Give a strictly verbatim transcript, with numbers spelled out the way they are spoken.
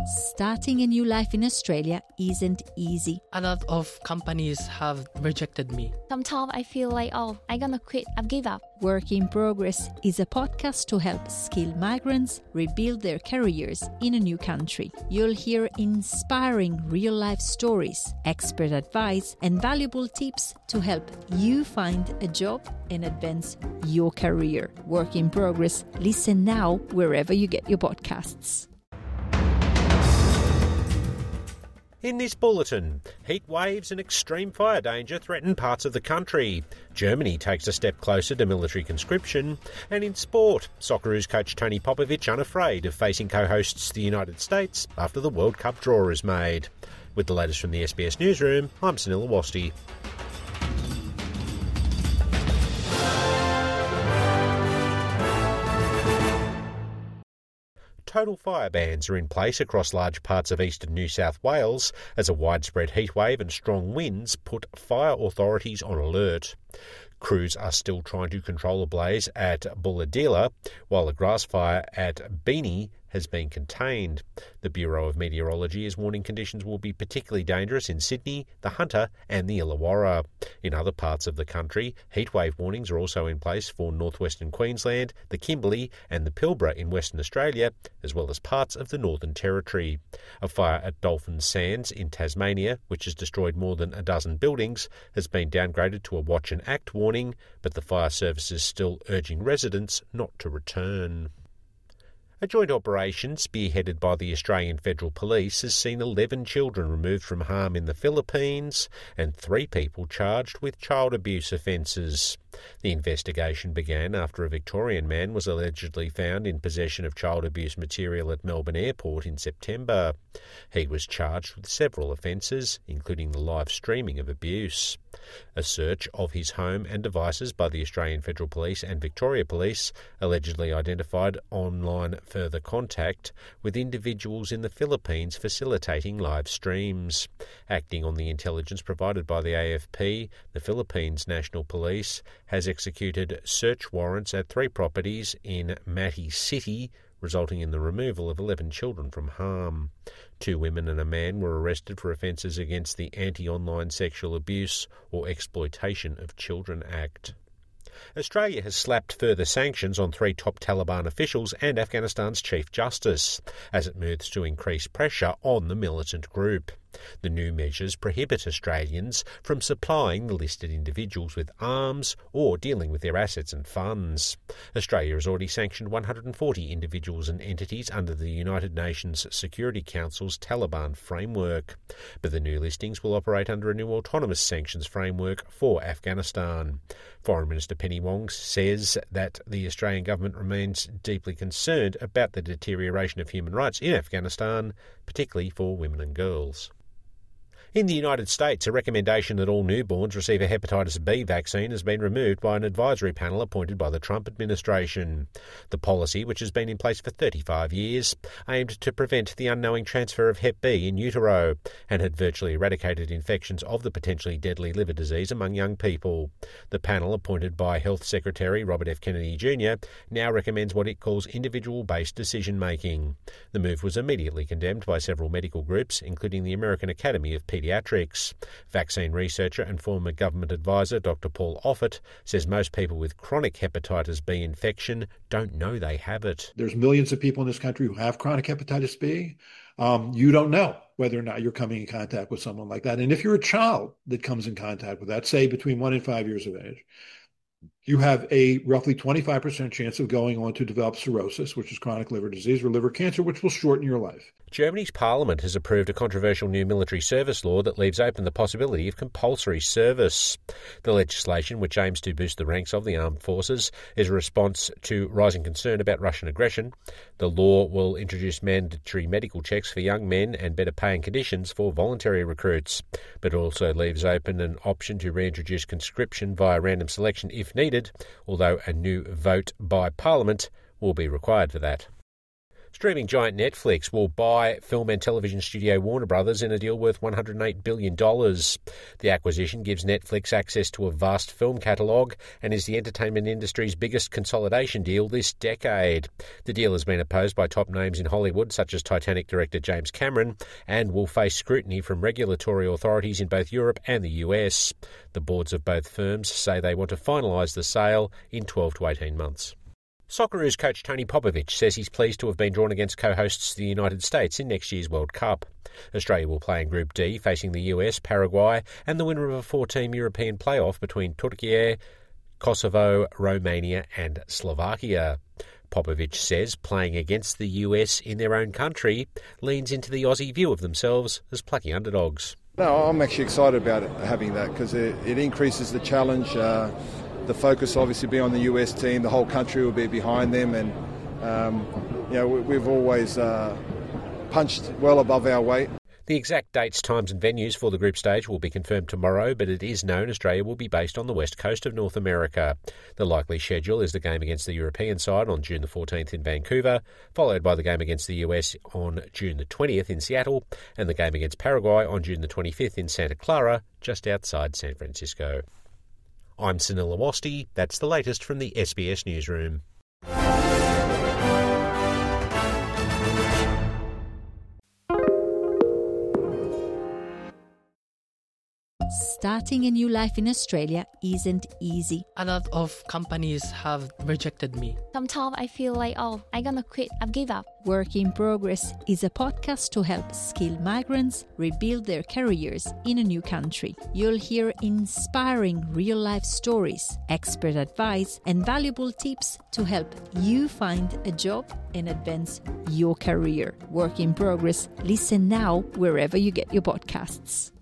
Starting a new life in Australia isn't easy. A lot of companies have rejected me. Sometimes I feel like, oh, I'm gonna quit, I've give up. Work in Progress is a podcast to help skilled migrants rebuild their careers in a new country. You'll hear inspiring real-life stories, expert advice, and valuable tips to help you find a job and advance your career. Work in Progress. Listen now wherever you get your podcasts. In this bulletin, heat waves and extreme fire danger threaten parts of the country. Germany takes a step closer to military conscription. And in sport, Socceroos coach Tony Popovic unafraid of facing co-hosts the United States after the World Cup draw is made. With the latest from the S B S Newsroom, I'm Sunil Awasthi. Total fire bans are in place across large parts of eastern New South Wales as a widespread heatwave and strong winds put fire authorities on alert. Crews are still trying to control a blaze at Bulahdelah, while a grass fire at Beanie has been contained. The Bureau of Meteorology is warning conditions will be particularly dangerous in Sydney, the Hunter and the Illawarra. In other parts of the country, heatwave warnings are also in place for northwestern Queensland, the Kimberley and the Pilbara in Western Australia, as well as parts of the Northern Territory. A fire at Dolphin Sands in Tasmania, which has destroyed more than a dozen buildings, has been downgraded to a watch and act warning, but the fire service is still urging residents not to return. A joint operation spearheaded by the Australian Federal Police has seen eleven children removed from harm in the Philippines and three people charged with child abuse offences. The investigation began after a Victorian man was allegedly found in possession of child abuse material at Melbourne Airport in September. He was charged with several offences, including the live streaming of abuse. A search of his home and devices by the Australian Federal Police and Victoria Police allegedly identified online further contact with individuals in the Philippines facilitating live streams. Acting on the intelligence provided by the A F P, the Philippines National Police has executed search warrants at three properties in Mati City, resulting in the removal of eleven children from harm. Two women and a man were arrested for offences against the Anti-Online Sexual Abuse or Exploitation of Children Act. Australia has slapped further sanctions on three top Taliban officials and Afghanistan's Chief Justice, as it moves to increase pressure on the militant group. The new measures prohibit Australians from supplying the listed individuals with arms or dealing with their assets and funds. Australia has already sanctioned one hundred forty individuals and entities under the United Nations Security Council's Taliban framework. But the new listings will operate under a new autonomous sanctions framework for Afghanistan. Foreign Minister Penny Wong says that the Australian government remains deeply concerned about the deterioration of human rights in Afghanistan, particularly for women and girls. In the United States, a recommendation that all newborns receive a hepatitis B vaccine has been removed by an advisory panel appointed by the Trump administration. The policy, which has been in place for thirty-five years, aimed to prevent the unknowing transfer of Hep B in utero and had virtually eradicated infections of the potentially deadly liver disease among young people. The panel, appointed by Health Secretary Robert F. Kennedy Junior, now recommends what it calls individual-based decision-making. The move was immediately condemned by several medical groups, including the American Academy of Pediatrics. Pediatrics. Vaccine researcher and former government advisor Doctor Paul Offit says most people with chronic hepatitis B infection don't know they have it. There's millions of people in this country who have chronic hepatitis B. Um, you don't know whether or not you're coming in contact with someone like that. And if you're a child that comes in contact with that, say between one and five years of age, you have a roughly twenty-five percent chance of going on to develop cirrhosis, which is chronic liver disease, or liver cancer, which will shorten your life. Germany's parliament has approved a controversial new military service law that leaves open the possibility of compulsory service. The legislation, which aims to boost the ranks of the armed forces, is a response to rising concern about Russian aggression. The law will introduce mandatory medical checks for young men and better paying conditions for voluntary recruits, but also leaves open an option to reintroduce conscription via random selection if needed, although a new vote by Parliament will be required for that. Streaming giant Netflix will buy film and television studio Warner Brothers in a deal worth one hundred eight billion dollars. The acquisition gives Netflix access to a vast film catalogue and is the entertainment industry's biggest consolidation deal this decade. The deal has been opposed by top names in Hollywood, such as Titanic director James Cameron, and will face scrutiny from regulatory authorities in both Europe and the U S. The boards of both firms say they want to finalise the sale in twelve to eighteen months. Socceroos coach Tony Popovic says he's pleased to have been drawn against co-hosts the United States in next year's World Cup. Australia will play in Group D, facing the U S, Paraguay and the winner of a four-team European playoff between Turkey, Kosovo, Romania and Slovakia. Popovic says playing against the U S in their own country leans into the Aussie view of themselves as plucky underdogs. No, I'm actually excited about it, having that, because it, it increases the challenge. Uh, The focus obviously be on the U S team. The whole country will be behind them, and um, you know we've always uh, punched well above our weight. The exact dates, times and venues for the group stage will be confirmed tomorrow, but it is known Australia will be based on the west coast of North America. The likely schedule is the game against the European side on June the fourteenth in Vancouver, followed by the game against the U S on June the twentieth in Seattle, and the game against Paraguay on June the twenty-fifth in Santa Clara, just outside San Francisco. I'm Sunil Awasthi. That's the latest from the S B S Newsroom. Starting a new life in Australia isn't easy. A lot of companies have rejected me. Sometimes I feel like, oh, I'm gonna quit. I've give up. Work in Progress is a podcast to help skilled migrants rebuild their careers in a new country. You'll hear inspiring real-life stories, expert advice, and valuable tips to help you find a job and advance your career. Work in Progress. Listen now wherever you get your podcasts.